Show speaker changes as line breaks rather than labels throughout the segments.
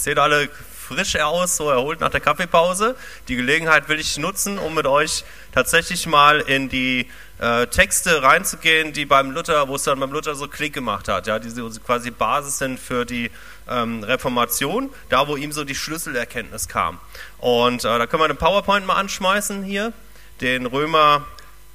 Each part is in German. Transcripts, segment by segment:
seht alle frisch aus, so erholt nach der Kaffeepause. Die Gelegenheit will ich nutzen, um mit euch tatsächlich mal in die Texte reinzugehen, die beim Luther, wo es dann beim Luther so Klick gemacht hat, ja, die so quasi Basis sind für die Reformation, da wo ihm so die Schlüsselerkenntnis kam. Und da können wir den PowerPoint mal anschmeißen hier, den Römer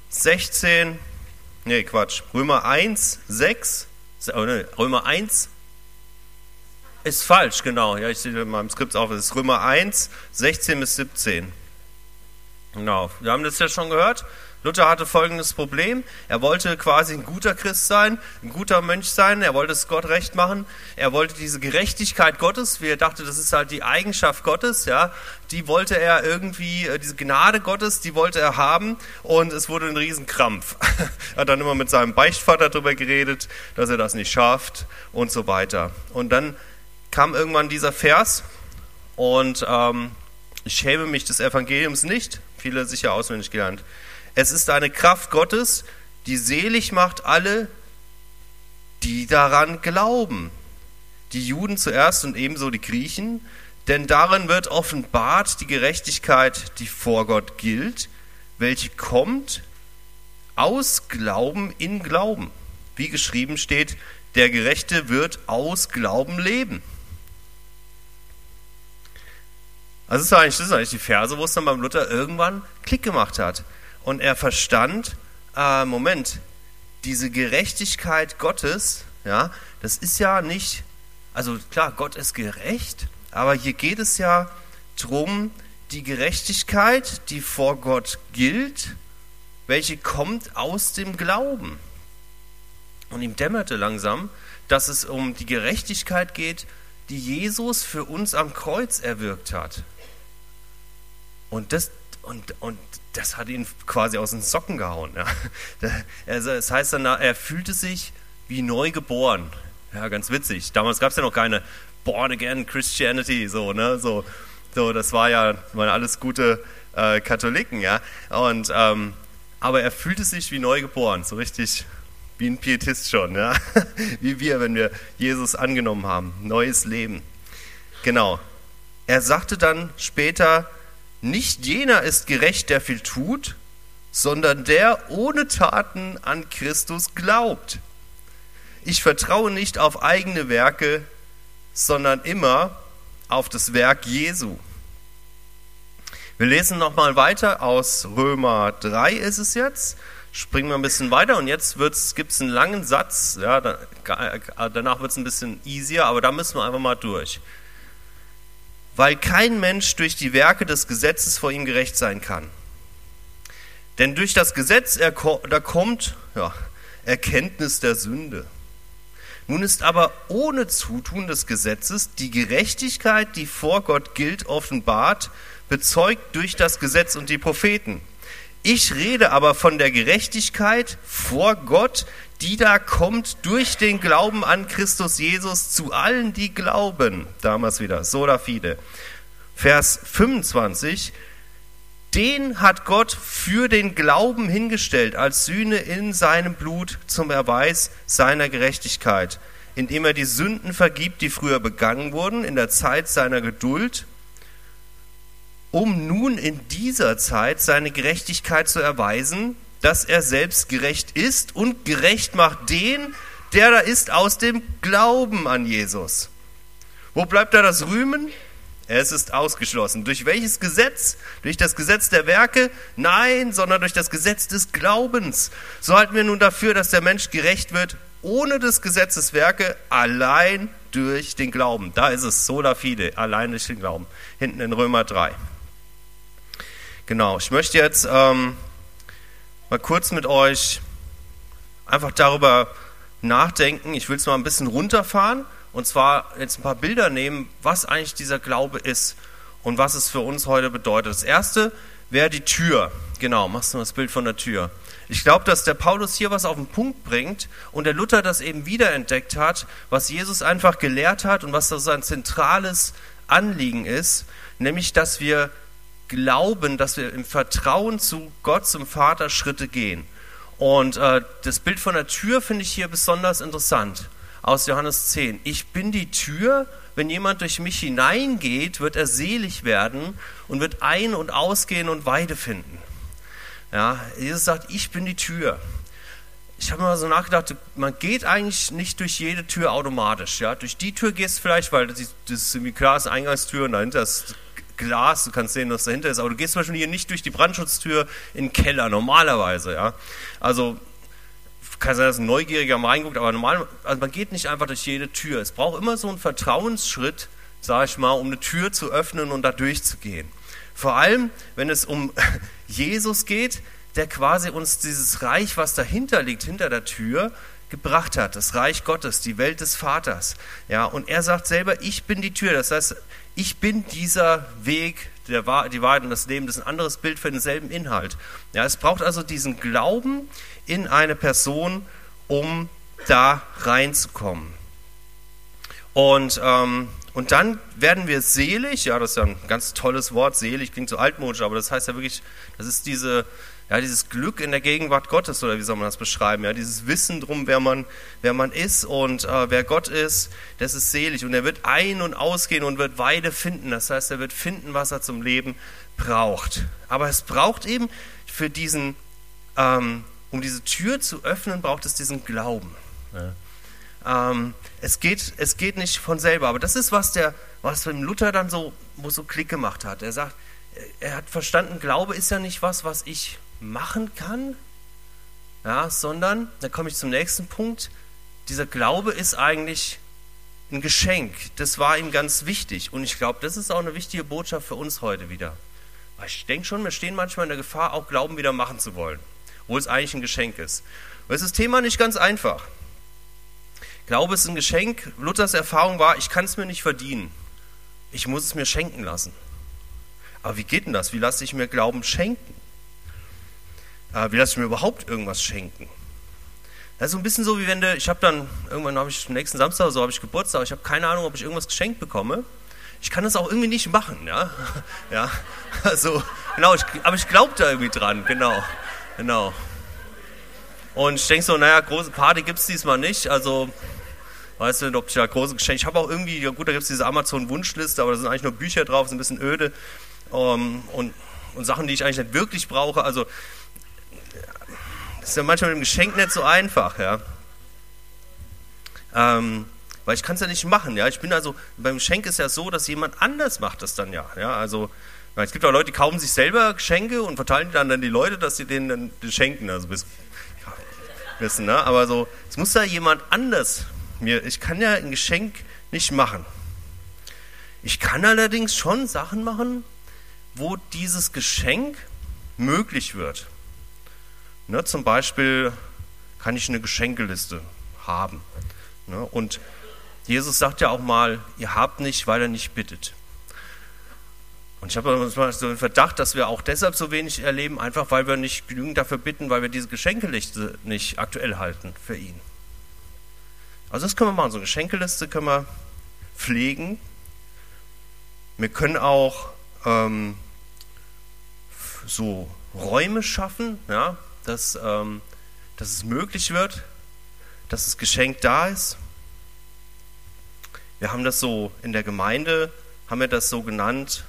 1, 6, Römer 1 ist falsch, genau, ja, ich sehe in meinem Skript auf, es ist Römer 1, 16 bis 17. Genau, wir haben das ja schon gehört. Luther hatte folgendes Problem, er wollte quasi ein guter Christ sein, ein guter Mönch sein, er wollte es Gott recht machen, er wollte diese Gerechtigkeit Gottes, wie er dachte, das ist halt die Eigenschaft Gottes, ja, die wollte er irgendwie, diese Gnade Gottes, die wollte er haben und es wurde ein Riesenkrampf. Er hat dann immer mit seinem Beichtvater darüber geredet, dass er das nicht schafft und so weiter. Und dann kam irgendwann dieser Vers und ich schäme mich des Evangeliums nicht, viele sicher auswendig gelernt. Es ist eine Kraft Gottes, die selig macht alle, die daran glauben. Die Juden zuerst und ebenso die Griechen, denn darin wird offenbart die Gerechtigkeit, die vor Gott gilt, welche kommt aus Glauben in Glauben. Wie geschrieben steht, der Gerechte wird aus Glauben leben. Also das ist eigentlich die Verse, wo es dann beim Luther irgendwann Klick gemacht hat. Und er verstand, Moment, diese Gerechtigkeit Gottes, ja, das ist ja nicht, also klar, Gott ist gerecht, aber hier geht es ja darum, die Gerechtigkeit, die vor Gott gilt, welche kommt aus dem Glauben. Und ihm dämmerte langsam, dass es um die Gerechtigkeit geht, die Jesus für uns am Kreuz erwirkt hat. Und das hat ihn quasi aus den Socken gehauen. Ja. Das heißt dann, er fühlte sich wie neu geboren. Ja, ganz witzig. Damals gab es ja noch keine Born-Again Christianity, so, ne? So, das waren alles gute Katholiken, ja. Und, aber er fühlte sich wie neu geboren, so richtig wie ein Pietist schon, ja. Wie wir, wenn wir Jesus angenommen haben. Neues Leben. Genau. Er sagte dann später, nicht jener ist gerecht, der viel tut, sondern der ohne Taten an Christus glaubt. Ich vertraue nicht auf eigene Werke, sondern immer auf das Werk Jesu. Wir lesen nochmal weiter aus Römer 3 ist es jetzt. Springen wir ein bisschen weiter und jetzt gibt es einen langen Satz. Ja, danach wird es ein bisschen easier, aber da müssen wir einfach mal durch. Weil kein Mensch durch die Werke des Gesetzes vor ihm gerecht sein kann. Denn durch das Gesetz da kommt Erkenntnis der Sünde. Nun ist aber ohne Zutun des Gesetzes die Gerechtigkeit, die vor Gott gilt, offenbart, bezeugt durch das Gesetz und die Propheten. Ich rede aber von der Gerechtigkeit vor Gott, die da kommt durch den Glauben an Christus Jesus zu allen, die glauben. Damals wieder, sola fide. Vers 25. Den hat Gott für den Glauben hingestellt als Sühne in seinem Blut zum Erweis seiner Gerechtigkeit, indem er die Sünden vergibt, die früher begangen wurden, in der Zeit seiner Geduld, um nun in dieser Zeit seine Gerechtigkeit zu erweisen, dass er selbst gerecht ist und gerecht macht den, der da ist aus dem Glauben an Jesus. Wo bleibt da das Rühmen? Es ist ausgeschlossen. Durch welches Gesetz? Durch das Gesetz der Werke? Nein, sondern durch das Gesetz des Glaubens. So halten wir nun dafür, dass der Mensch gerecht wird, ohne des Gesetzes Werke, allein durch den Glauben. Da ist es, sola fide, allein durch den Glauben. Hinten in Römer 3. Genau, ich möchte jetzt mal kurz mit euch einfach darüber nachdenken. Ich will es mal ein bisschen runterfahren und zwar jetzt ein paar Bilder nehmen, was eigentlich dieser Glaube ist und was es für uns heute bedeutet. Das erste wäre die Tür. Genau, machst du mal das Bild von der Tür. Ich glaube, dass der Paulus hier was auf den Punkt bringt und der Luther das eben wiederentdeckt hat, was Jesus einfach gelehrt hat und was so sein zentrales Anliegen ist, nämlich, dass wir glauben, dass wir im Vertrauen zu Gott, zum Vater, Schritte gehen. Und das Bild von der Tür finde ich hier besonders interessant, aus Johannes 10. Ich bin die Tür, wenn jemand durch mich hineingeht, wird er selig werden und wird ein- und ausgehen und Weide finden. Ja, Jesus sagt, ich bin die Tür. Ich habe mal so nachgedacht, man geht eigentlich nicht durch jede Tür automatisch. Ja? Durch die Tür gehst du vielleicht, weil das ist irgendwie klar, ist eine Eingangstür und dahinter ist Glas, du kannst sehen, was dahinter ist. Aber du gehst zum Beispiel hier nicht durch die Brandschutztür in den Keller, normalerweise. Ja? Also kann sein, dass ein Neugieriger mal reinguckt, aber also man geht nicht einfach durch jede Tür. Es braucht immer so einen Vertrauensschritt, sage ich mal, um eine Tür zu öffnen und da durchzugehen. Vor allem, wenn es um Jesus geht, der quasi uns dieses Reich, was dahinter liegt, hinter der Tür, gebracht hat. Das Reich Gottes, die Welt des Vaters. Ja, und er sagt selber, ich bin die Tür. Das heißt, ich bin dieser Weg, die Wahrheit und das Leben. Das ist ein anderes Bild für denselben Inhalt. Ja, es braucht also diesen Glauben in eine Person, um da reinzukommen. Und dann werden wir selig. Ja, das ist ja ein ganz tolles Wort. Selig klingt so altmodisch, aber das heißt ja wirklich, das ist dieses Glück in der Gegenwart Gottes, oder wie soll man das beschreiben? Ja, dieses Wissen drum, wer man ist und wer Gott ist, das ist selig. Und er wird ein- und ausgehen und wird Weide finden. Das heißt, er wird finden, was er zum Leben braucht. Aber es braucht eben für diesen, um diese Tür zu öffnen, braucht es diesen Glauben. Ja. Es geht nicht von selber. Aber das ist, was dem Luther dann so Klick gemacht hat. Er sagt, er hat verstanden, Glaube ist ja nicht was ich machen kann, ja, sondern, da komme ich zum nächsten Punkt, dieser Glaube ist eigentlich ein Geschenk. Das war ihm ganz wichtig und ich glaube, das ist auch eine wichtige Botschaft für uns heute wieder. Weil ich denke schon, wir stehen manchmal in der Gefahr, auch Glauben wieder machen zu wollen, obwohl es eigentlich ein Geschenk ist. Und es ist das Thema nicht ganz einfach. Glaube ist ein Geschenk. Luthers Erfahrung war, ich kann es mir nicht verdienen. Ich muss es mir schenken lassen. Aber wie geht denn das? Wie lasse ich mir Glauben schenken? Wie lasse ich mir überhaupt irgendwas schenken? Das ist so ein bisschen so, wie wenn nächsten Samstag habe ich Geburtstag, ich habe keine Ahnung, ob ich irgendwas geschenkt bekomme. Ich kann das auch irgendwie nicht machen, ja. Ja, also, genau, aber ich glaube da irgendwie dran, genau. Und ich denke so, große Party gibt es diesmal nicht, also, weißt du, ob ich da große Geschenke, ich habe auch irgendwie, ja gut, da gibt es diese Amazon-Wunschliste, aber da sind eigentlich nur Bücher drauf, ist ein bisschen öde und Sachen, die ich eigentlich nicht wirklich brauche, also, das ist ja manchmal mit dem Geschenk nicht so einfach, ja. Weil ich kann es ja nicht machen, ja. Beim Geschenk ist ja so, dass jemand anders macht das dann ja. Also, es gibt auch Leute, die kaufen sich selber Geschenke und verteilen die dann an die Leute, dass sie denen dann schenken, also wissen, ne? Aber so, es muss da jemand anders ich kann ja ein Geschenk nicht machen. Ich kann allerdings schon Sachen machen, wo dieses Geschenk möglich wird. Ne, zum Beispiel kann ich eine Geschenkeliste haben. Ne, und Jesus sagt ja auch mal, ihr habt nicht, weil ihr nicht bittet. Und ich habe manchmal so den Verdacht, dass wir auch deshalb so wenig erleben, einfach weil wir nicht genügend dafür bitten, weil wir diese Geschenkeliste nicht aktuell halten für ihn. Also das können wir machen, so eine Geschenkeliste können wir pflegen. Wir können auch so Räume schaffen, ja, dass es möglich wird, dass das Geschenk da ist. Wir haben das so in der Gemeinde, haben wir das so genannt,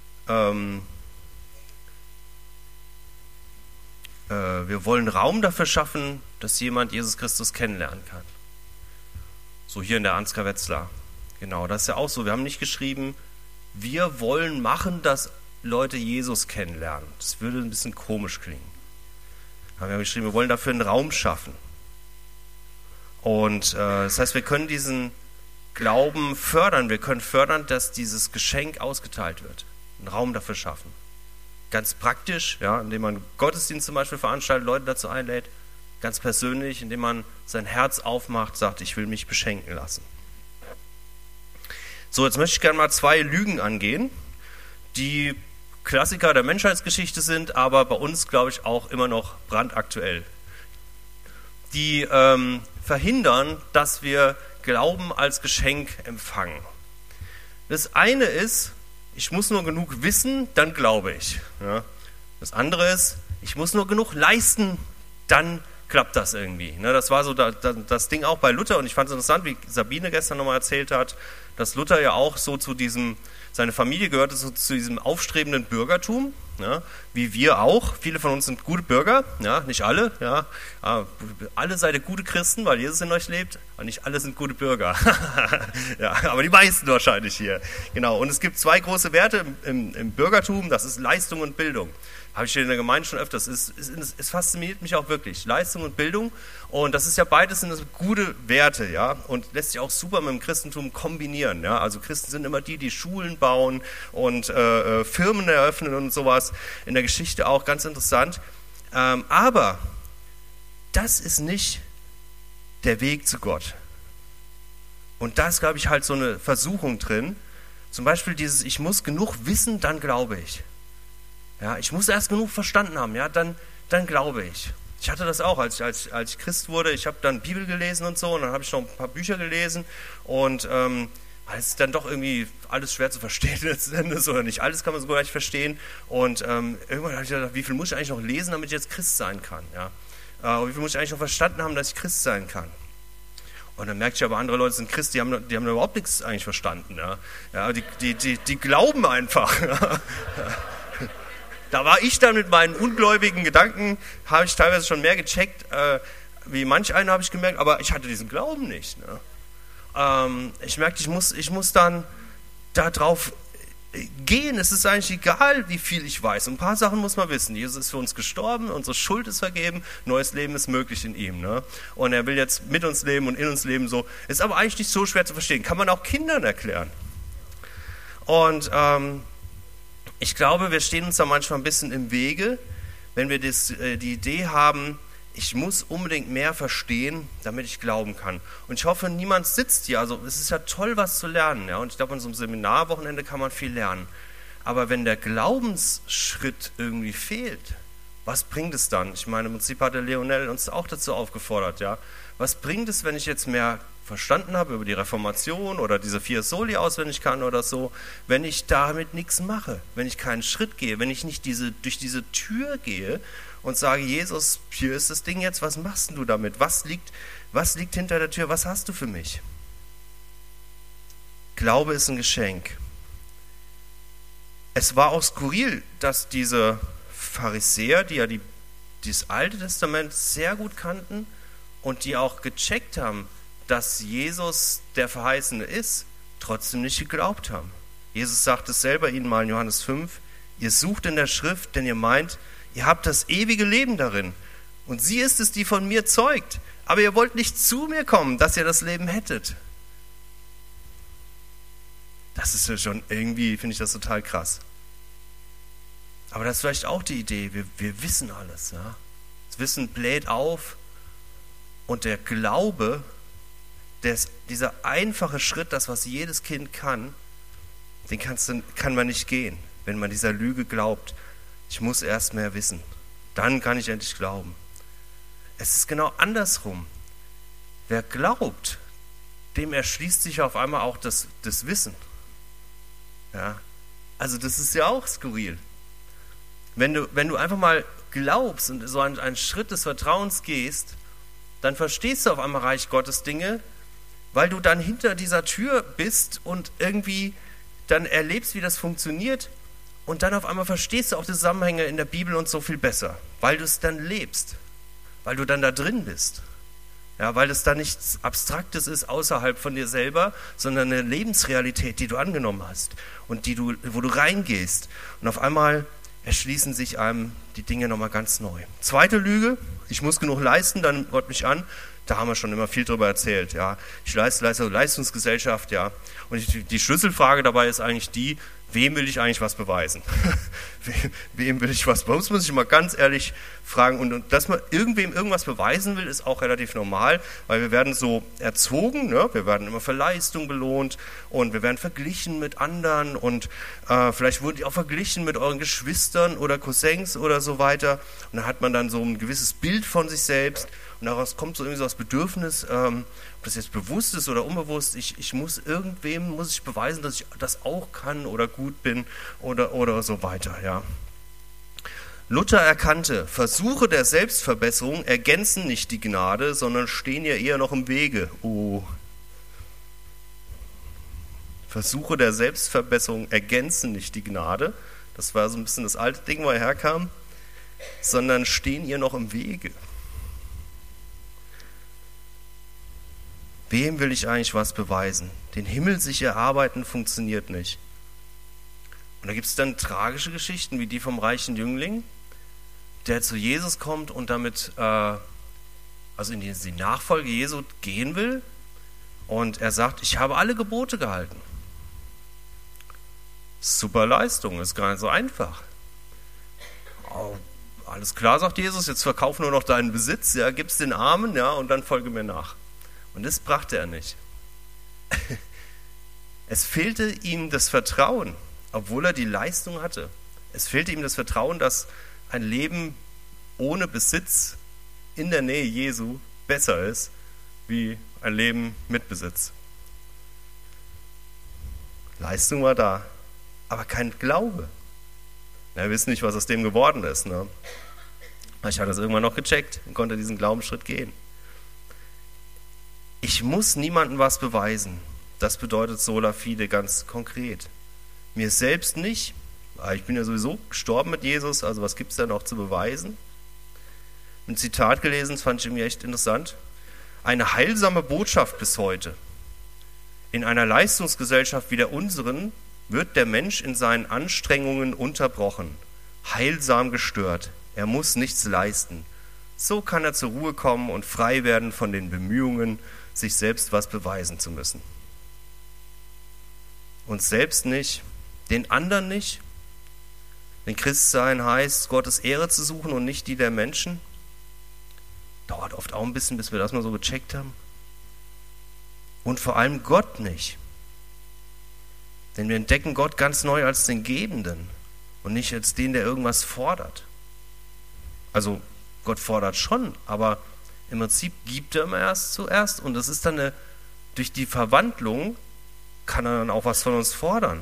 wir wollen Raum dafür schaffen, dass jemand Jesus Christus kennenlernen kann. So hier in der Ansgar Wetzlar. Genau, das ist ja auch so. Wir haben nicht geschrieben, wir wollen machen, dass Leute Jesus kennenlernen. Das würde ein bisschen komisch klingen. Aber wir haben geschrieben, wir wollen dafür einen Raum schaffen. Und das heißt, wir können diesen Glauben fördern. Wir können fördern, dass dieses Geschenk ausgeteilt wird. Einen Raum dafür schaffen. Ganz praktisch, ja, indem man Gottesdienst zum Beispiel veranstaltet, Leute dazu einlädt. Ganz persönlich, indem man sein Herz aufmacht, sagt, ich will mich beschenken lassen. So, jetzt möchte ich gerne mal 2 Lügen angehen, die Klassiker der Menschheitsgeschichte sind, aber bei uns, glaube ich, auch immer noch brandaktuell. Die verhindern, dass wir Glauben als Geschenk empfangen. Das eine ist, ich muss nur genug wissen, dann glaube ich. Ja. Das andere ist, ich muss nur genug leisten, dann klappt das irgendwie. Ne, das war so das Ding auch bei Luther und ich fand es interessant, wie Sabine gestern nochmal erzählt hat, dass Luther ja auch so seine Familie gehörte so zu diesem aufstrebenden Bürgertum, ja, wie wir auch. Viele von uns sind gute Bürger, ja, nicht alle. Ja, alle seid ihr gute Christen, weil Jesus in euch lebt, aber nicht alle sind gute Bürger. Ja, aber die meisten wahrscheinlich hier. Genau. Und es gibt zwei große Werte im Bürgertum, das ist Leistung und Bildung. Habe ich hier in der Gemeinde schon öfters. Es fasziniert mich auch wirklich. Leistung und Bildung. Und das ist ja beides sind das gute Werte, ja. Und lässt sich auch super mit dem Christentum kombinieren. Ja. Also Christen sind immer die Schulen bauen und Firmen eröffnen und sowas. In der Geschichte auch ganz interessant. Aber das ist nicht der Weg zu Gott. Und da ist, glaube ich, halt so eine Versuchung drin. Zum Beispiel dieses, ich muss genug wissen, dann glaube ich. Ja, ich muss erst genug verstanden haben, ja, dann glaube ich. Ich hatte das auch, als ich Christ wurde. Ich habe dann Bibel gelesen und so, und dann habe ich noch ein paar Bücher gelesen. Und es ist dann doch irgendwie alles schwer zu verstehen letzten Endes, oder nicht alles kann man so gleich verstehen. Und irgendwann habe ich gedacht, wie viel muss ich eigentlich noch lesen, damit ich jetzt Christ sein kann? Ja? Wie viel muss ich eigentlich noch verstanden haben, dass ich Christ sein kann? Und dann merke ich aber, andere Leute sind Christ, die haben überhaupt nichts eigentlich verstanden. Ja? Ja, die glauben einfach. Ja? Da war ich dann mit meinen ungläubigen Gedanken, habe ich teilweise schon mehr gecheckt, wie manch einer, habe ich gemerkt, aber ich hatte diesen Glauben nicht. Ne? Ich merkte, ich muss dann da drauf gehen. Es ist eigentlich egal, wie viel ich weiß. Und ein paar Sachen muss man wissen. Jesus ist für uns gestorben, unsere Schuld ist vergeben, neues Leben ist möglich in ihm. Ne? Und er will jetzt mit uns leben und in uns leben. So. Ist aber eigentlich nicht so schwer zu verstehen. Kann man auch Kindern erklären. Und ich glaube, wir stehen uns da manchmal ein bisschen im Wege, wenn wir die Idee haben, ich muss unbedingt mehr verstehen, damit ich glauben kann. Und ich hoffe, niemand sitzt hier. Also es ist ja toll, was zu lernen. Ja? Und ich glaube, an so einem Seminarwochenende kann man viel lernen. Aber wenn der Glaubensschritt irgendwie fehlt, was bringt es dann? Ich meine, im Prinzip hat der Lionel uns auch dazu aufgefordert. Ja? Was bringt es, wenn ich jetzt mehr verstanden habe über die Reformation oder diese 4 Soli auswendig kann oder so, wenn ich damit nichts mache, wenn ich keinen Schritt gehe, wenn ich nicht durch diese Tür gehe und sage, Jesus, hier ist das Ding jetzt, was machst du damit? Was liegt hinter der Tür? Was hast du für mich? Glaube ist ein Geschenk. Es war auch skurril, dass diese Pharisäer, die ja das Alte Testament sehr gut kannten und die auch gecheckt haben, dass Jesus der Verheißene ist, trotzdem nicht geglaubt haben. Jesus sagt es selber ihnen mal in Johannes 5, ihr sucht in der Schrift, denn ihr meint, ihr habt das ewige Leben darin. Und sie ist es, die von mir zeugt. Aber ihr wollt nicht zu mir kommen, dass ihr das Leben hättet. Das ist ja schon irgendwie, finde ich das total krass. Aber das ist vielleicht auch die Idee, wir wissen alles. Ja? Das Wissen bläht auf und der Glaube, dieser einfache Schritt, das, was jedes Kind kann, den kann man nicht gehen, wenn man dieser Lüge glaubt. Ich muss erst mehr wissen, dann kann ich endlich glauben. Es ist genau andersrum. Wer glaubt, dem erschließt sich auf einmal auch das Wissen. Ja? Also das ist ja auch skurril. Wenn du einfach mal glaubst und so einen Schritt des Vertrauens gehst, dann verstehst du auf einmal Reich Gottes Dinge, weil du dann hinter dieser Tür bist und irgendwie dann erlebst, wie das funktioniert, und dann auf einmal verstehst du auch die Zusammenhänge in der Bibel und so viel besser, weil du es dann lebst, weil du dann da drin bist. Ja, weil es da nichts Abstraktes ist außerhalb von dir selber, sondern eine Lebensrealität, die du angenommen hast und wo du reingehst. Und auf einmal erschließen sich einem die Dinge nochmal ganz neu. Zweite Lüge, ich muss genug leisten, dann nimmt Gott mich an. Da haben wir schon immer viel drüber erzählt. Ja. Ich leiste Leistungsgesellschaft. Ja. Und die Schlüsselfrage dabei ist eigentlich die, wem will ich eigentlich was beweisen? Wem will ich was beweisen? Das muss ich mal ganz ehrlich fragen. Und dass man irgendwem irgendwas beweisen will, ist auch relativ normal, weil wir werden so erzogen, ne? Wir werden immer für Leistung belohnt und wir werden verglichen mit anderen und vielleicht wurden die auch verglichen mit euren Geschwistern oder Cousins oder so weiter. Und dann hat man dann so ein gewisses Bild von sich selbst und daraus kommt so irgendwie so das Bedürfnis, ob das jetzt bewusst ist oder unbewusst, irgendwem muss ich beweisen, dass ich das auch kann oder gut bin oder so weiter. Ja. Luther erkannte, Versuche der Selbstverbesserung ergänzen nicht die Gnade, sondern stehen ihr eher noch im Wege. Oh. Versuche der Selbstverbesserung ergänzen nicht die Gnade. Das war so ein bisschen das alte Ding, wo er herkam. Sondern stehen ihr noch im Wege. Wem will ich eigentlich was beweisen? Den Himmel sich erarbeiten funktioniert nicht. Und da gibt es dann tragische Geschichten, wie die vom reichen Jüngling, der zu Jesus kommt und damit also in die Nachfolge Jesu gehen will. Und er sagt, ich habe alle Gebote gehalten. Super Leistung, ist gar nicht so einfach. Oh, alles klar, sagt Jesus, jetzt verkauf nur noch deinen Besitz, ja, gib's den Armen, ja, und dann folge mir nach. Und das brachte er nicht. Es fehlte ihm das Vertrauen, obwohl er die Leistung hatte. Es fehlte ihm das Vertrauen, dass ein Leben ohne Besitz in der Nähe Jesu besser ist, wie ein Leben mit Besitz. Leistung war da, aber kein Glaube. Wir wissen nicht, was aus dem geworden ist. Ne? Ich hatte das irgendwann noch gecheckt und konnte diesen Glaubensschritt gehen. Ich muss niemandem was beweisen. Das bedeutet sola fide ganz konkret. Mir selbst nicht. Ich bin ja sowieso gestorben mit Jesus, also was gibt es da noch zu beweisen? Ein Zitat gelesen, das fand ich irgendwie echt interessant. Eine heilsame Botschaft bis heute. In einer Leistungsgesellschaft wie der unseren wird der Mensch in seinen Anstrengungen unterbrochen, heilsam gestört. Er muss nichts leisten. So kann er zur Ruhe kommen und frei werden von den Bemühungen, sich selbst was beweisen zu müssen. Uns selbst nicht, den anderen nicht. Denn Christsein heißt, Gottes Ehre zu suchen und nicht die der Menschen. Dauert oft auch ein bisschen, bis wir das mal so gecheckt haben. Und vor allem Gott nicht. Denn wir entdecken Gott ganz neu als den Gebenden und nicht als den, der irgendwas fordert. Also Gott fordert schon, aber im Prinzip gibt er immer erst zuerst und das ist dann durch die Verwandlung kann er dann auch was von uns fordern.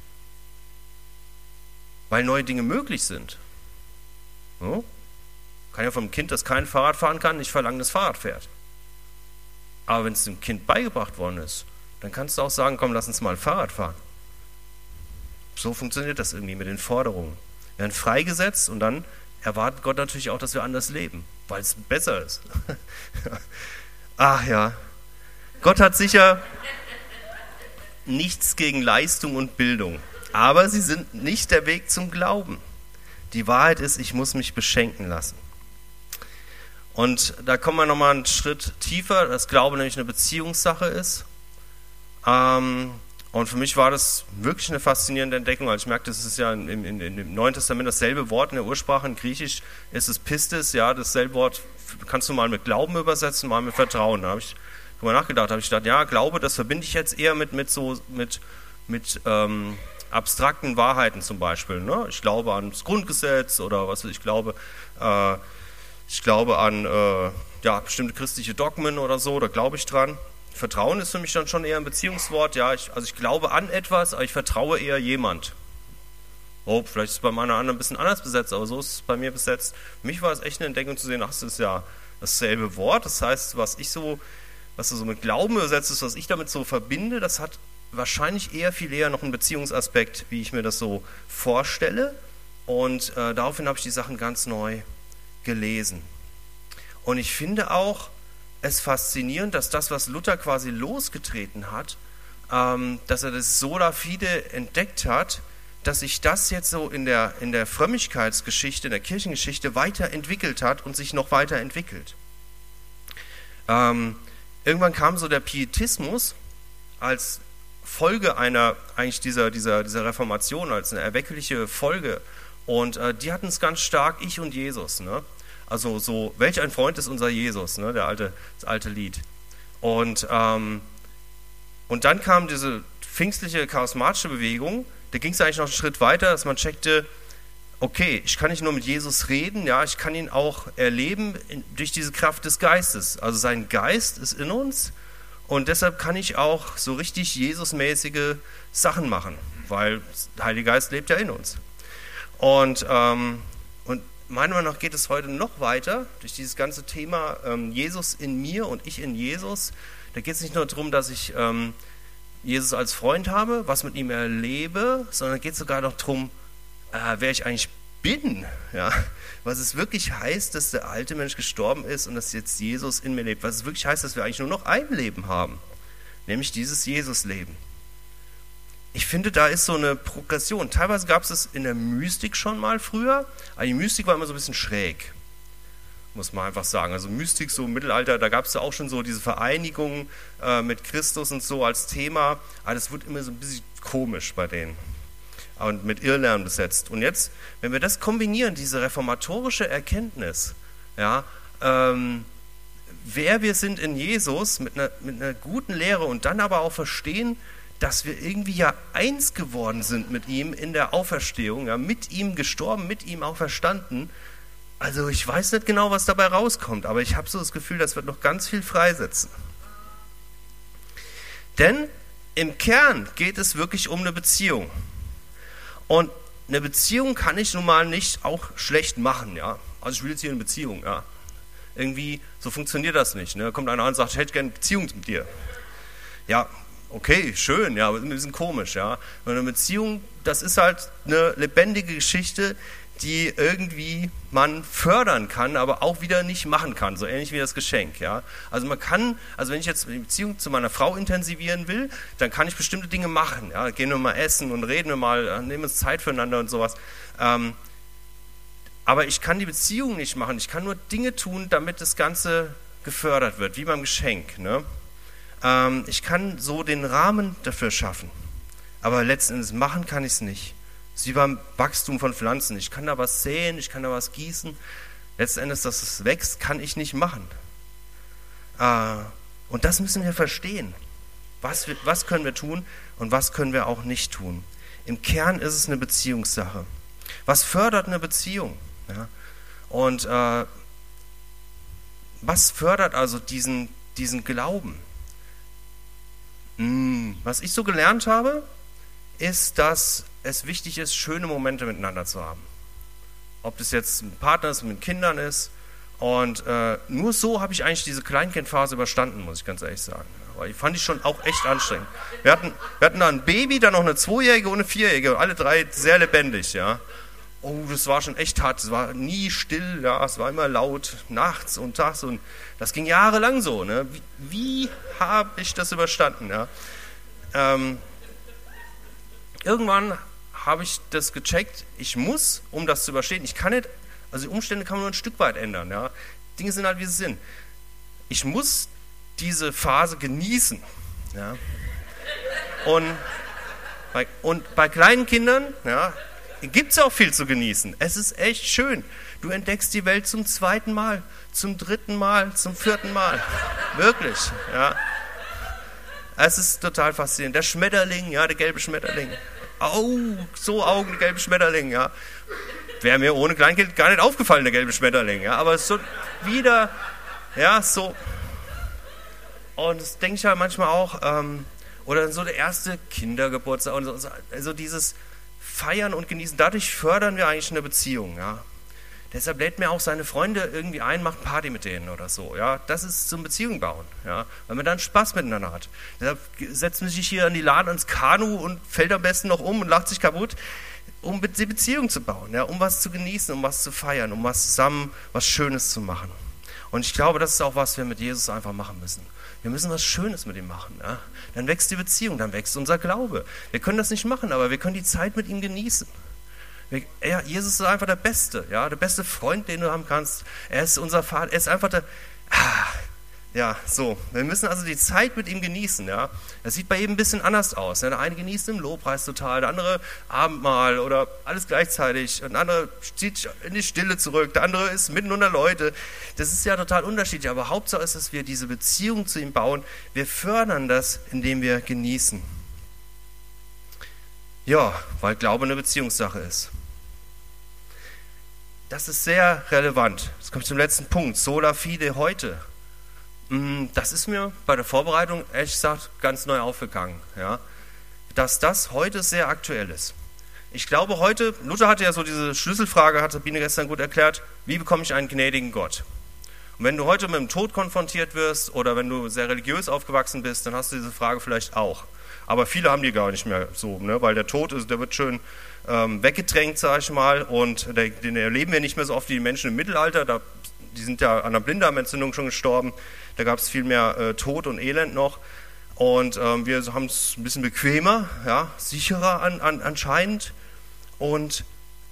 Weil neue Dinge möglich sind. So? Kann ja vom Kind, das kein Fahrrad fahren kann, nicht verlangen, dass Fahrrad fährt. Aber wenn es dem Kind beigebracht worden ist, dann kannst du auch sagen, komm, lass uns mal Fahrrad fahren. So funktioniert das irgendwie mit den Forderungen. Wir werden freigesetzt und dann erwartet Gott natürlich auch, dass wir anders leben, weil es besser ist. Ach ja, Gott hat sicher nichts gegen Leistung und Bildung, aber sie sind nicht der Weg zum Glauben. Die Wahrheit ist, ich muss mich beschenken lassen. Und da kommen wir nochmal einen Schritt tiefer, dass Glaube nämlich eine Beziehungssache ist. Und für mich war das wirklich eine faszinierende Entdeckung. Also ich merke, das ist ja im Neuen Testament dasselbe Wort in der Ursprache. In Griechisch ist es Pistis, ja, dasselbe Wort kannst du mal mit Glauben übersetzen, mal mit Vertrauen. Da habe ich drüber nachgedacht, habe ich gedacht, ja, Glaube, das verbinde ich jetzt eher mit abstrakten Wahrheiten zum Beispiel. Ne? Ich glaube an das Grundgesetz oder was weiß ich, ich glaube an bestimmte christliche Dogmen oder so, da glaube ich dran. Vertrauen ist für mich dann schon eher ein Beziehungswort. Ja, ich glaube an etwas, aber ich vertraue eher jemand. Oh, vielleicht ist es bei meiner anderen ein bisschen anders besetzt, aber so ist es bei mir besetzt. Für mich war es echt eine Entdeckung zu sehen, ach, das ist ja dasselbe Wort. Das heißt, was du so mit Glauben übersetzt ist, was ich damit so verbinde, das hat wahrscheinlich viel eher noch einen Beziehungsaspekt, wie ich mir das so vorstelle. Und daraufhin habe ich die Sachen ganz neu gelesen. Und ich finde auch es faszinierend, dass das, was Luther quasi losgetreten hat, dass er das sola fide entdeckt hat, dass sich das jetzt so in der Frömmigkeitsgeschichte, in der Kirchengeschichte weiterentwickelt hat und sich noch weiterentwickelt. Irgendwann kam so der Pietismus als Folge dieser Reformation, als eine erweckliche Folge. Und die hatten es ganz stark, ich und Jesus. Ne? Also so, welch ein Freund ist unser Jesus, ne? Das alte Lied. Und dann kam diese pfingstliche charismatische Bewegung, da ging es eigentlich noch einen Schritt weiter, dass man checkte, okay, ich kann nicht nur mit Jesus reden, ja, ich kann ihn auch erleben durch diese Kraft des Geistes. Also sein Geist ist in uns und deshalb kann ich auch so richtig Jesusmäßige Sachen machen, weil der Heilige Geist lebt ja in uns. Und meiner Meinung nach geht es heute noch weiter durch dieses ganze Thema Jesus in mir und ich in Jesus. Da geht es nicht nur darum, dass ich Jesus als Freund habe, was mit ihm erlebe, sondern geht sogar noch darum, wer ich eigentlich bin. Ja? Was es wirklich heißt, dass der alte Mensch gestorben ist und dass jetzt Jesus in mir lebt. Was es wirklich heißt, dass wir eigentlich nur noch ein Leben haben, nämlich dieses Jesus-Leben. Ich finde, da ist so eine Progression. Teilweise gab es das in der Mystik schon mal früher, aber die Mystik war immer so ein bisschen schräg, muss man einfach sagen. Also Mystik, so im Mittelalter, da gab es ja auch schon so diese Vereinigung mit Christus und so als Thema, aber das wird immer so ein bisschen komisch bei denen und mit Irrlernen besetzt. Und jetzt, wenn wir das kombinieren, diese reformatorische Erkenntnis, ja, wer wir sind in Jesus mit einer guten Lehre und dann aber auch verstehen, dass wir irgendwie ja eins geworden sind mit ihm in der Auferstehung, ja, mit ihm gestorben, mit ihm auch verstanden. Also ich weiß nicht genau, was dabei rauskommt, aber ich habe so das Gefühl, das wird noch ganz viel freisetzen. Denn im Kern geht es wirklich um eine Beziehung. Und eine Beziehung kann ich nun mal nicht auch schlecht machen, ja. Also ich will jetzt hier eine Beziehung, ja. Irgendwie, so funktioniert das nicht. Ne? Kommt einer und sagt, ich hätte gerne eine Beziehung mit dir. Ja, okay, schön, ja, aber ein bisschen komisch, ja. Weil eine Beziehung, das ist halt eine lebendige Geschichte, die irgendwie man fördern kann, aber auch wieder nicht machen kann, so ähnlich wie das Geschenk, ja. Also man kann, also wenn ich jetzt die Beziehung zu meiner Frau intensivieren will, dann kann ich bestimmte Dinge machen, ja. Gehen wir mal essen und reden wir mal, nehmen uns Zeit füreinander und sowas. Aber ich kann die Beziehung nicht machen, ich kann nur Dinge tun, damit das Ganze gefördert wird, wie beim Geschenk, ne? Ich kann so den Rahmen dafür schaffen, aber letzten Endes machen kann ich es nicht. Es ist wie beim Wachstum von Pflanzen. Ich kann da was säen, ich kann da was gießen. Letzten Endes, dass es wächst, kann ich nicht machen. Und das müssen wir verstehen. Was können wir tun und was können wir auch nicht tun? Im Kern ist es eine Beziehungssache. Was fördert eine Beziehung? Ja? Und was fördert also diesen Glauben? Was ich so gelernt habe, ist, dass es wichtig ist, schöne Momente miteinander zu haben. Ob das jetzt ein Partner ist, mit Kindern ist. Und nur so habe ich eigentlich diese Kleinkindphase überstanden, muss ich ganz ehrlich sagen. Aber ich fand die schon auch echt anstrengend. Wir hatten da ein Baby, dann noch eine 2-Jährige und eine 4-Jährige. Alle drei sehr lebendig, ja. Oh, das war schon echt hart. Es war nie still, ja. Es war immer laut, nachts und tags. Und das ging jahrelang so. Ne? Wie habe ich das überstanden? Ja? Irgendwann habe ich das gecheckt, ich muss, um das zu überstehen, ich kann nicht, also die Umstände kann man nur ein Stück weit ändern. Ja? Dinge sind halt, wie sie sind. Ich muss diese Phase genießen. Ja? Und bei kleinen Kindern, ja, gibt es auch viel zu genießen. Es ist echt schön. Du entdeckst die Welt zum 2. Mal, zum 3. Mal, zum 4. Mal. Wirklich, ja. Es ist total faszinierend. Der Schmetterling, ja, der gelbe Schmetterling. So Augen, der gelbe Schmetterling, ja. Wäre mir ohne Kleinkind gar nicht aufgefallen, der gelbe Schmetterling, ja. Aber so wieder, ja, so. Und das denke ich halt manchmal auch, oder so der erste Kindergeburtstag und so, also dieses Feiern und Genießen, dadurch fördern wir eigentlich eine Beziehung, ja. Deshalb lädt mir auch seine Freunde irgendwie ein, macht Party mit denen oder so, ja. Das ist zum Beziehung bauen, ja, weil man dann Spaß miteinander hat. Deshalb setzt man sich hier an die Lahn ans Kanu und fällt am besten noch um und lacht sich kaputt, um die Beziehung zu bauen, ja, um was zu genießen, um was zu feiern, um was zusammen, was Schönes zu machen. Und ich glaube, das ist auch, was wir mit Jesus einfach machen müssen. Wir müssen was Schönes mit ihm machen. Ja? Dann wächst die Beziehung, dann wächst unser Glaube. Wir können das nicht machen, aber wir können die Zeit mit ihm genießen. Jesus ist einfach der Beste, ja? Der beste Freund, den du haben kannst. Er ist unser Vater, er ist einfach der... Ja, so. Wir müssen also die Zeit mit ihm genießen. Ja? Das sieht bei jedem ein bisschen anders aus. Ja? Der eine genießt den Lobpreis total, der andere Abendmahl oder alles gleichzeitig. Und der andere zieht sich in die Stille zurück, der andere ist mitten unter Leute. Das ist ja total unterschiedlich. Aber Hauptsache ist, dass wir diese Beziehung zu ihm bauen. Wir fördern das, indem wir genießen. Ja, weil Glaube eine Beziehungssache ist. Das ist sehr relevant. Das kommt zum letzten Punkt. Sola fide heute. Das ist mir bei der Vorbereitung, ehrlich gesagt, ganz neu aufgegangen. Ja? Dass das heute sehr aktuell ist. Ich glaube heute, Luther hatte ja so diese Schlüsselfrage, hat Sabine gestern gut erklärt, wie bekomme ich einen gnädigen Gott? Und wenn du heute mit dem Tod konfrontiert wirst oder wenn du sehr religiös aufgewachsen bist, dann hast du diese Frage vielleicht auch. aber viele haben die gar nicht mehr so, ne? Weil der Tod ist, der wird schön weggedrängt, sage ich mal, und den erleben wir nicht mehr so oft wie die Menschen im Mittelalter, die sind ja an einer Blinddarmentzündung schon gestorben, da gab es viel mehr Tod und Elend noch. Und wir haben es ein bisschen bequemer, ja, sicherer anscheinend. Und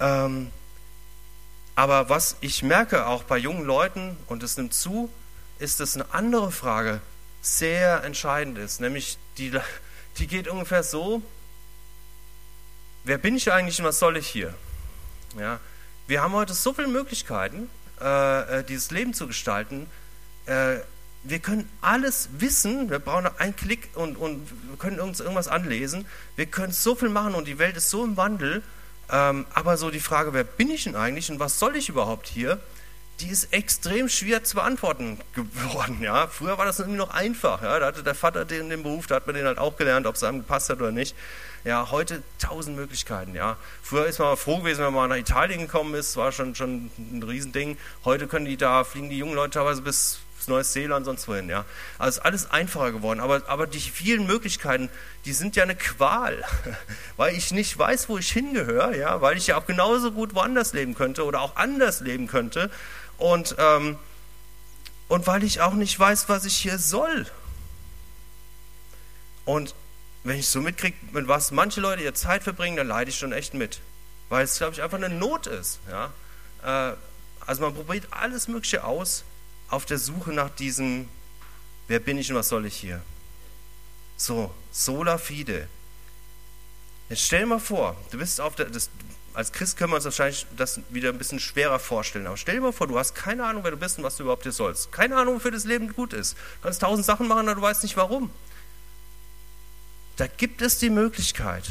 aber was ich merke auch bei jungen Leuten, und es nimmt zu, ist, dass eine andere Frage sehr entscheidend ist. Nämlich die geht ungefähr so: Wer bin ich eigentlich und was soll ich hier? Ja, wir haben heute so viele Möglichkeiten, dieses Leben zu gestalten. Wir können alles wissen, wir brauchen einen Klick und wir können irgendwas anlesen. Wir können so viel machen und die Welt ist so im Wandel. Aber so die Frage, wer bin ich denn eigentlich und was soll ich überhaupt hier, die ist extrem schwer zu beantworten geworden. Ja? Früher war das irgendwie noch einfach. Ja? Da hatte der Vater den Beruf, da hat man den halt auch gelernt, ob es einem gepasst hat oder nicht. Ja, heute 1000 Möglichkeiten. Ja. Früher ist man froh gewesen, wenn man nach Italien gekommen ist, war schon ein Riesending. Heute fliegen die jungen Leute teilweise bis Neuseeland, sonst wohin. Ja. Also ist alles einfacher geworden. Aber die vielen Möglichkeiten, die sind ja eine Qual, weil ich nicht weiß, wo ich hingehöre, ja, weil ich ja auch genauso gut woanders leben könnte oder auch anders leben könnte und weil ich auch nicht weiß, was ich hier soll. Und wenn ich so mitkriege, mit was manche Leute ihre Zeit verbringen, dann leide ich schon echt mit. Weil es, glaube ich, einfach eine Not ist. Ja? Also man probiert alles Mögliche aus auf der Suche nach diesem, wer bin ich und was soll ich hier? So, sola fide. Jetzt stell dir mal vor, du bist als Christ können wir uns wahrscheinlich das wieder ein bisschen schwerer vorstellen, aber stell dir mal vor, du hast keine Ahnung, wer du bist und was du überhaupt hier sollst. Keine Ahnung, wofür das Leben gut ist. Du kannst 1000 Sachen machen, aber du weißt nicht warum. Da gibt es die Möglichkeit,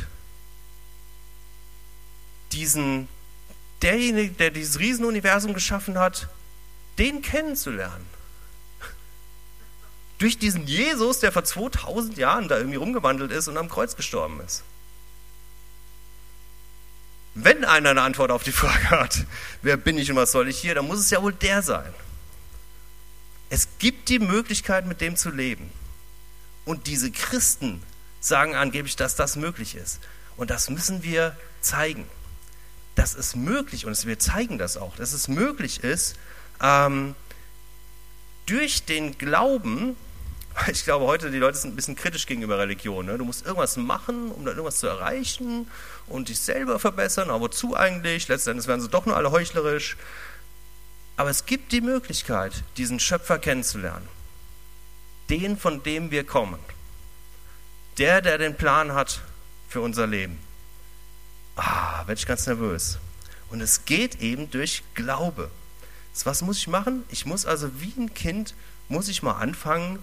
derjenige, der dieses Riesenuniversum geschaffen hat, den kennenzulernen. Durch diesen Jesus, der vor 2000 Jahren da irgendwie rumgewandelt ist und am Kreuz gestorben ist. Wenn einer eine Antwort auf die Frage hat, wer bin ich und was soll ich hier, dann muss es ja wohl der sein. Es gibt die Möglichkeit, mit dem zu leben. Und diese Christen sagen angeblich, dass das möglich ist. Und das müssen wir zeigen. Dass es möglich, und wir zeigen das auch, dass es möglich ist, durch den Glauben, ich glaube heute, die Leute sind ein bisschen kritisch gegenüber Religion. Ne? Du musst irgendwas machen, um dann irgendwas zu erreichen und dich selber verbessern, aber wozu eigentlich? Letzten Endes werden sie doch nur alle heuchlerisch. Aber es gibt die Möglichkeit, diesen Schöpfer kennenzulernen. Den, von dem wir kommen. Der den Plan hat für unser Leben. Werde ich ganz nervös. Und es geht eben durch Glaube. Was muss ich machen? Ich muss also wie ein Kind, muss ich mal anfangen,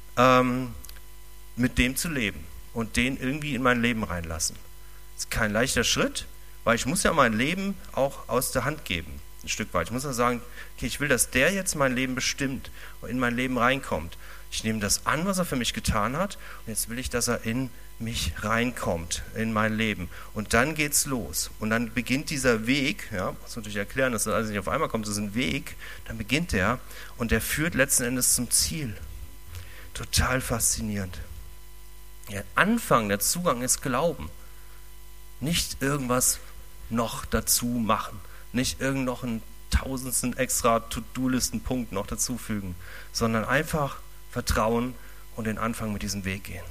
mit dem zu leben und den irgendwie in mein Leben reinlassen. Das ist kein leichter Schritt, weil ich muss ja mein Leben auch aus der Hand geben, ein Stück weit. Ich muss ja sagen, okay, ich will, dass der jetzt mein Leben bestimmt und in mein Leben reinkommt. Ich nehme das an, was er für mich getan hat, und jetzt will ich, dass er in mich reinkommt, in mein Leben. Und dann geht's los. Und dann beginnt dieser Weg, ja, muss man natürlich erklären, dass das alles nicht auf einmal kommt, das ist ein Weg, dann beginnt der und der führt letzten Endes zum Ziel. Total faszinierend. Der Anfang, der Zugang ist Glauben. Nicht irgendwas noch dazu machen, nicht irgend noch einen tausendsten extra To-Do-Listen-Punkt noch dazufügen, sondern einfach vertrauen und den Anfang mit diesem Weg gehen.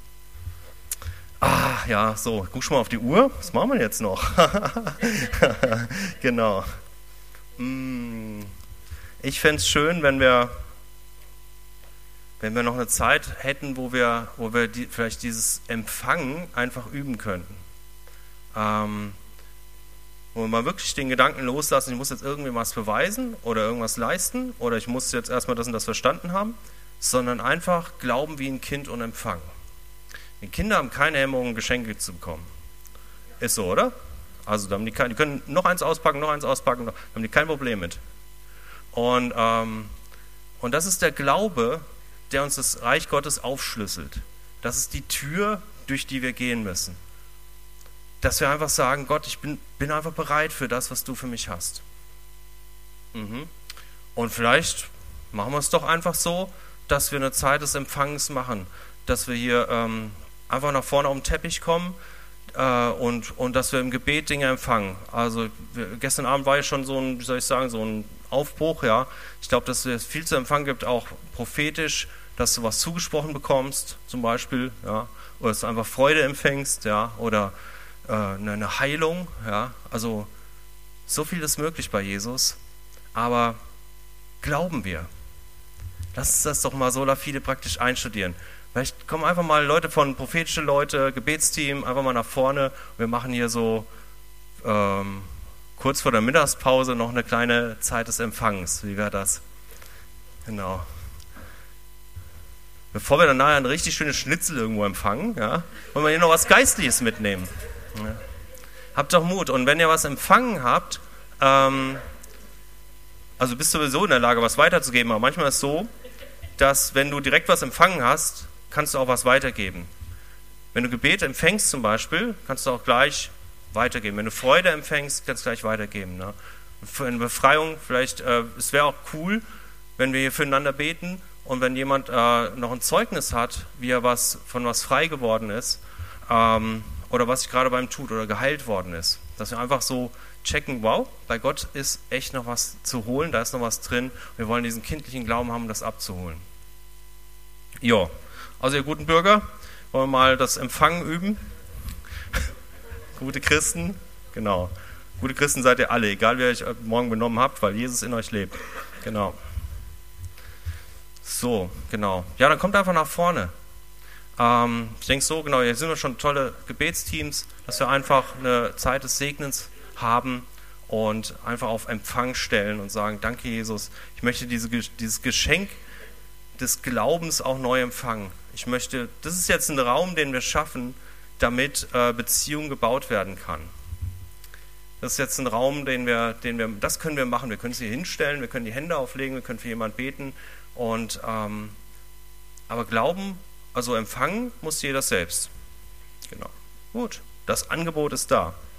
Ja, so, guck schon mal auf die Uhr. Was machen wir jetzt noch? Genau. Ich fände es schön, wenn wir noch eine Zeit hätten, wo wir vielleicht dieses Empfangen einfach üben könnten. Wo wir mal wirklich den Gedanken loslassen, ich muss jetzt irgendwie was beweisen oder irgendwas leisten oder ich muss jetzt erstmal das und das verstanden haben, sondern einfach glauben wie ein Kind und empfangen. Die Kinder haben keine Hemmungen, Geschenke zu bekommen. Ist so, oder? Also die können noch eins auspacken, da haben die kein Problem mit. Und das ist der Glaube, der uns das Reich Gottes aufschlüsselt. Das ist die Tür, durch die wir gehen müssen. Dass wir einfach sagen, Gott, ich bin einfach bereit für das, was du für mich hast. Und vielleicht machen wir es doch einfach so, dass wir eine Zeit des Empfangens machen, dass wir hier einfach nach vorne auf den Teppich kommen und dass wir im Gebet Dinge empfangen. Also gestern Abend war ja schon so ein, wie soll ich sagen, so ein Aufbruch, ja. Ich glaube, dass es viel zu empfangen gibt, auch prophetisch, dass du was zugesprochen bekommst, zum Beispiel, ja, oder dass du einfach Freude empfängst, ja, oder eine Heilung, ja. Also so viel ist möglich bei Jesus, aber glauben wir? Lass uns das doch mal sola fide praktisch einstudieren. Vielleicht kommen einfach mal prophetische Leute, Gebetsteam, einfach mal nach vorne. Wir machen hier so kurz vor der Mittagspause noch eine kleine Zeit des Empfangens. Wie wäre das? Genau. Bevor wir dann nachher ein richtig schönes Schnitzel irgendwo empfangen, ja, wollen wir hier noch was Geistliches mitnehmen. Ja. Habt doch Mut. Und wenn ihr was empfangen habt, also bist du sowieso in der Lage, was weiterzugeben. Aber manchmal ist es so, dass wenn du direkt was empfangen hast, kannst du auch was weitergeben. Wenn du Gebet empfängst zum Beispiel, kannst du auch gleich weitergeben. Wenn du Freude empfängst, kannst du gleich weitergeben. Ne? Für eine Befreiung, vielleicht, es wäre auch cool, wenn wir hier füreinander beten und wenn jemand noch ein Zeugnis hat, wie er von was frei geworden ist oder was sich gerade beim tut oder geheilt worden ist. Dass wir einfach so checken, wow, bei Gott ist echt noch was zu holen, da ist noch was drin. Wir wollen diesen kindlichen Glauben haben, um das abzuholen. Jo, also ihr guten Bürger, wollen wir mal das Empfangen üben? Gute Christen, genau. Gute Christen seid ihr alle, egal wie ihr euch morgen benommen habt, weil Jesus in euch lebt. Genau. So, genau. Ja, dann kommt einfach nach vorne. Ich denke so, genau, jetzt sind wir schon tolle Gebetsteams, dass wir einfach eine Zeit des Segnens haben und einfach auf Empfang stellen und sagen, danke Jesus, ich möchte dieses Geschenk des Glaubens auch neu empfangen. Das ist jetzt ein Raum, den wir schaffen, damit Beziehung gebaut werden kann. Das ist jetzt ein Raum, das können wir machen. Wir können es hier hinstellen, wir können die Hände auflegen, wir können für jemanden beten. Aber Glauben, also empfangen, muss jeder selbst. Genau. Gut, das Angebot ist da.